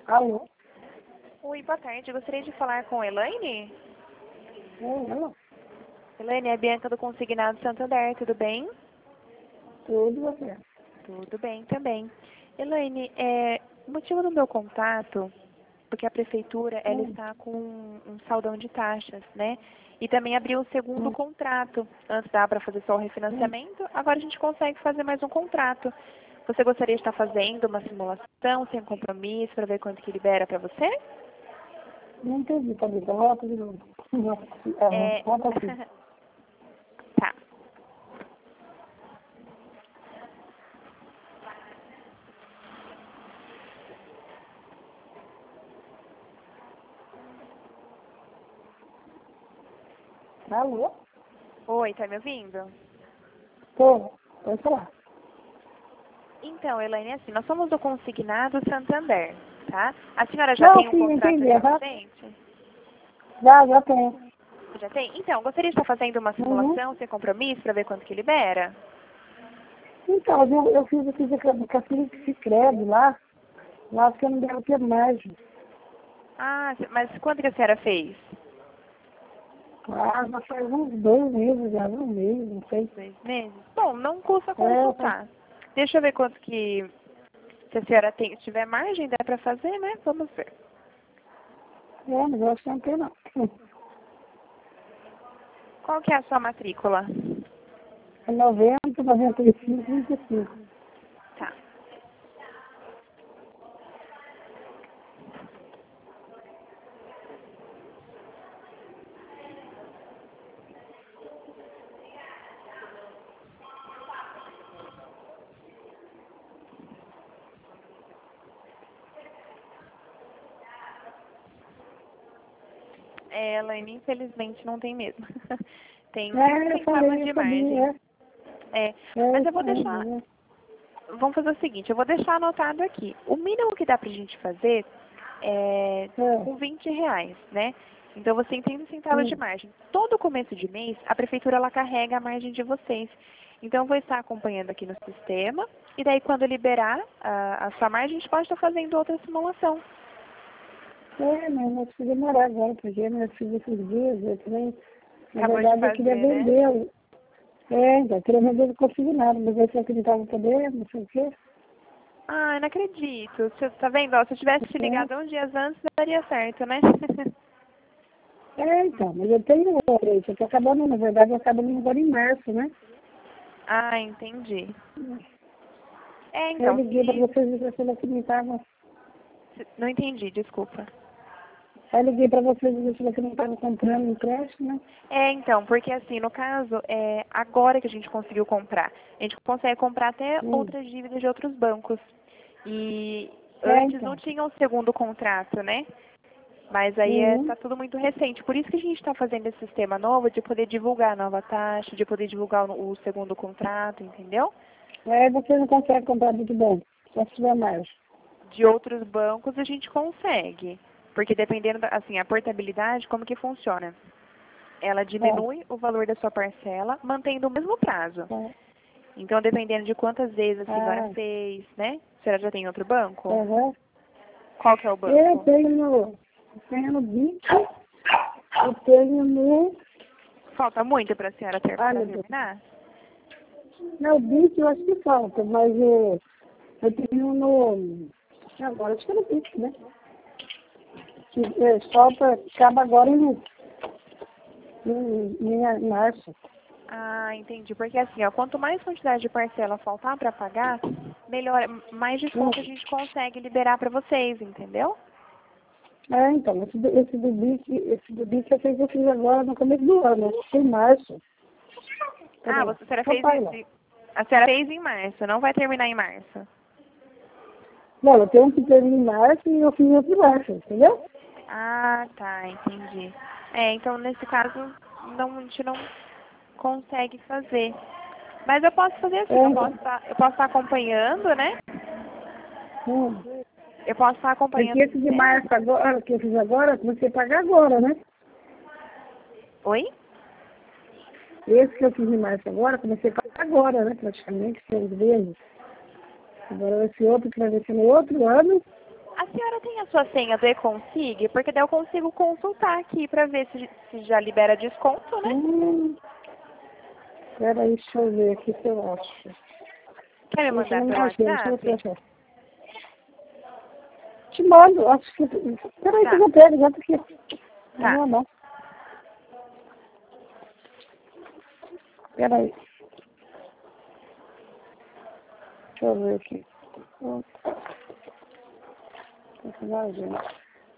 Alô? Oi, boa tarde. Gostaria de falar com a Elaine. Alô? Elaine, é a Bianca do Consignado Santander, tudo bem? Tudo você? Tudo bem também. Elaine, o motivo do meu contato, porque a prefeitura ela está com um saldão de taxas, né? E também abriu o segundo contrato. Antes dava para fazer só o refinanciamento, agora a gente consegue fazer mais um contrato. Você gostaria de estar fazendo uma simulação sem compromisso para ver quanto que libera para você? Não entendi, tá bem, volta de novo. Volta aqui. Tá. Alô? Oi, tá me ouvindo? Tô, pode falar. Então, Elaine, assim, nós somos do Consignado Santander, tá? A senhora já Não, tem um sim, contrato entendi. existente? Já tem. Já tem? Então, gostaria de estar fazendo uma simulação sem compromisso para ver quanto que libera? Então, eu fiz com a Cicred lá que eu não devo ter margem. Ah, mas quanto que a senhora fez? Já faz uns 2 meses, já, um mês, não sei. 2 meses? Bom, não custa consultar. Deixa eu ver quanto que, se a senhora tem, se tiver margem, dá para fazer, né? Vamos ver. Mas eu acho que não tem, não. Qual que é a sua matrícula? É 90, 95, 25. Tá. Elaine, infelizmente não tem mesmo. Tem 5 centavos de margem. Mas eu vou deixar. Vamos fazer o seguinte, eu vou deixar anotado aqui. O mínimo que dá pra gente fazer é com R$ 20, né? Então você tem 30 centavos de margem. Todo começo de mês, a prefeitura ela carrega a margem de vocês. Então eu vou estar acompanhando aqui no sistema. E daí quando liberar a sua margem, a gente pode estar fazendo outra simulação. Mas não precisa demorar agora, porque meu filho esses dias, eu também, na Acabou verdade, de eu queria fazer, né? vendê-lo. Então, eu queria vender, não consegui nada, mas eu sei que ele estava podendo, não sei o quê. Ah, eu não acredito. Você tá vendo? Ó, se eu tivesse te ligado uns dias antes, daria certo, né? Então, mas eu tenho outra, isso aqui acabando, na verdade, acaba agora em março, né? Ah, entendi. Eu Então, liguei para vocês e vocês que não estavam. não entendi, desculpa. Eu liguei para vocês e vocês que não estavam comprando empréstimo, né? Então, porque assim, no caso, agora que a gente conseguiu comprar, a gente consegue comprar até outras dívidas de outros bancos. E antes não tinha um segundo contrato, né? Mas aí tá tudo muito recente. Por isso que a gente está fazendo esse sistema novo, de poder divulgar a nova taxa, de poder divulgar o segundo contrato, entendeu? Você não consegue comprar muito bom, só se tiver margem. De outros bancos a gente consegue. Porque dependendo, assim, a portabilidade, como que funciona? Ela diminui o valor da sua parcela, mantendo o mesmo prazo. Então, dependendo de quantas vezes a senhora fez, né? A senhora já tem outro banco? Qual que é o banco? Eu tenho no BIC, eu tenho no... Falta muito para a senhora terminar? Não, o BIC eu acho que falta, mas eu tenho no... Agora acho que é no BIC, né? Que acaba agora em março. Ah, entendi. Porque assim, ó, quanto mais quantidade de parcela faltar para pagar, melhor, mais desconto a gente consegue liberar para vocês, entendeu? Então, esse do BIC eu fiz agora no começo do ano, em março. Ah, a senhora fez em março, não vai terminar em março. Não, eu tenho um que termina em março e eu fiz outro em março, entendeu? Ah, tá, entendi. Então nesse caso, a gente não consegue fazer. Mas eu posso fazer assim, eu posso estar acompanhando, né? Eu posso estar acompanhando. Porque esse de março agora, que eu fiz agora, você paga agora, né? Oi? Esse que eu fiz em março agora, comecei a pagar agora, né? Praticamente, 6 vezes. Agora esse outro que vai ser no outro ano, A senhora tem a sua senha do e-consig? Porque daí eu consigo consultar aqui para ver se já libera desconto, né? Peraí, deixa eu ver aqui se eu acho. Quer me mandar pelo WhatsApp? Te mando, acho que... Peraí que eu vou pegar, já porque... Tá. Não. Peraí. Deixa eu ver aqui. Não, gente.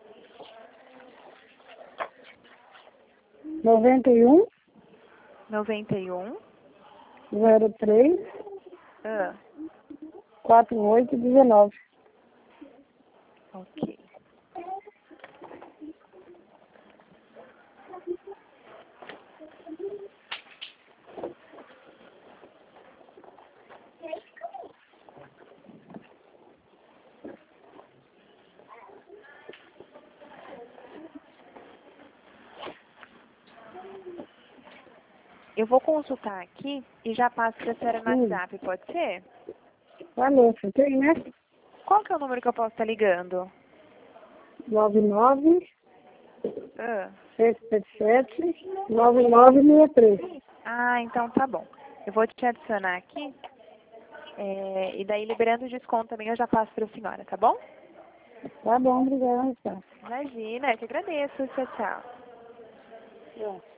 91 03 4819. Ok. Eu vou consultar aqui e já passo para a senhora no WhatsApp, pode ser? Valeu, você tem, né? Qual que é o número que eu posso estar ligando? 99 777 9963. Ah, então tá bom. Eu vou te adicionar aqui. E daí, liberando o desconto também, eu já passo para a senhora, tá bom? Tá bom, obrigada. Imagina, eu que agradeço. Tchau, tchau. Tchau.